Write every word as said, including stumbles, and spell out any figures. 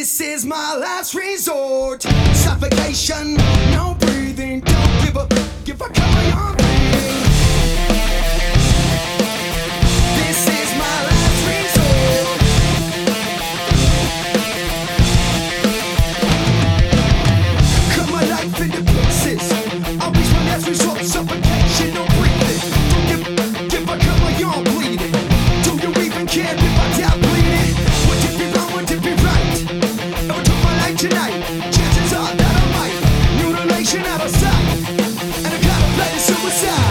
This is my last resort. Suffocation, no breathing. Don't give up, give a cut my arm bleeding. This is my last resort. Cut my life into pieces. I'll reach my last resort. Suffocation, no breathing. Don't give, give a cut my arm bleeding. Do you even care if I die bleeding? Would it be wrong, would it be right? If I took my life tonight, chances are that I might. Mutilation out of sight, and I contemplated suicide.